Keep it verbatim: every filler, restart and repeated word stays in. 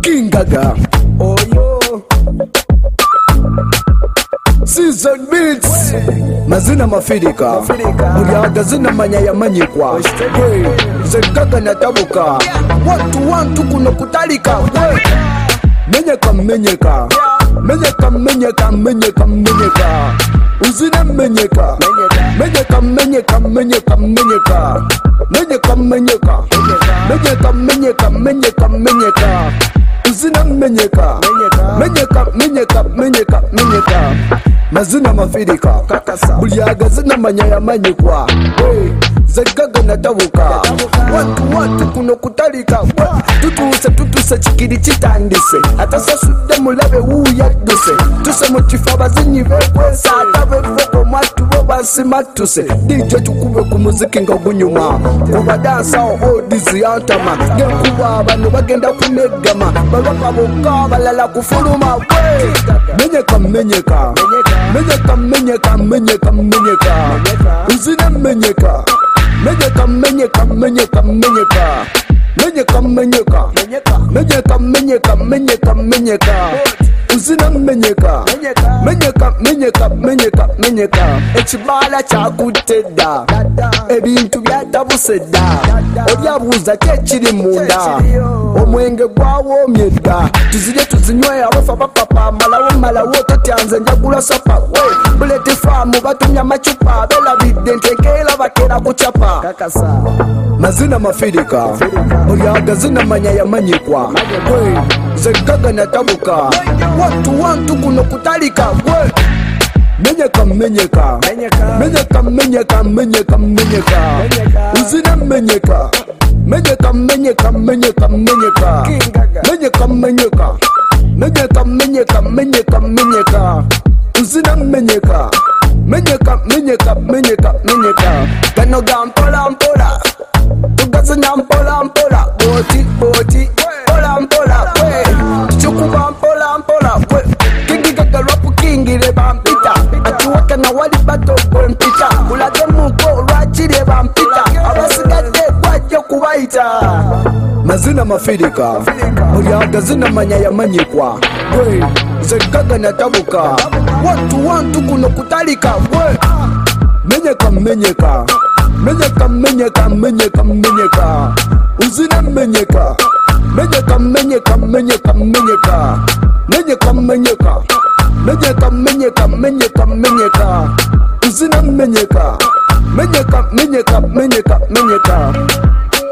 King Gaga. Oh yo. Season Beats. Mazina mafirika. Muriaga zina manya ya manyikwa. Hey, Zengaga na tabuka. Watu wantu kuno kutalika. Menyeka menyeka. Menyeka menyeka menyeka menyeka. Uzina menyeka. Menyeka menyeka menyeka menyeka. Menyeka menyeka. Menyeka menyeka menyeka menyeka. Uzina menyeka. Menyeka menyeka menyeka menyeka. Mazina mafirika. Buliaga zina manya ya manyikwa. Hey, Zengaga na tabuka. Watu watu kuno kutalika. Tutuse tutuse chikiri chitandise. Atasa sude mulabe uya duse. Tuse mochifa bazinyi vekwe. Sata vefoko matu basi matuse. D J tukube kumuziki nga gunyuma. Kuba dansa o dizi antama. Ngekuba bano bagenda kunegama. Balwaka boka balala kufuluma. Menyeka menyeka. Menyeka menyeka menyeka menyeka. Uzina menyeka. Menyeka menyeka menyeka menyeka. Menyeka menyeka. Menyeka menyeka menyeka menyeka. Uzina menyeka. Menyeka menyeka menyeka menyeka. Ekibala kyakutedda. Ebintu byatabuseda. Olyabuuza kyekiri munda. Omwenge gwawomye dda. Tuzirye tuzinywe abafa bapapa. Malawo malawo tatyanze njagula sapa. Buleti famu batumya macupa. Belabidde ntekeera bakera kucapa. Mazina mafirika. Olyaga zina manya ya manyikwa. Zengaga na tabuka. Watu wantu kuno kutalika. Menyeka menyeka. Menyeka menyeka menyeka menyeka. Uzina menyeka. Menyeka menyeka menyeka menyeka. Menyeka menyeka. Menyeka menyeka menyeka menyeka. Uzina menyeka. Menyeka menyeka menyeka menyeka. Kano gampola mpola. Tugazina mpola mpola. Boti boti. Pola mpola. Chukuba mpola mpola. Kingi gaga rapu kingi le bampita. Atuwaka na wali bato mpita. Ulage muko rachire bampita. Abasigade kwajo kubaita. Mazina mafirika. Muriaga zina manya ya manyikwa. Zengaga na tabuka. Watu wantu kuno kutalika. Menyeka menyeka. Menyeka menyeka menyeka menyeka. Uzina menyeka. Menyeka menyeka menyeka menyeka. Menyeka menyeka. Menyeka menyeka menyeka menyeka. Uzina menyeka. Menyeka menyeka menyeka menyeka.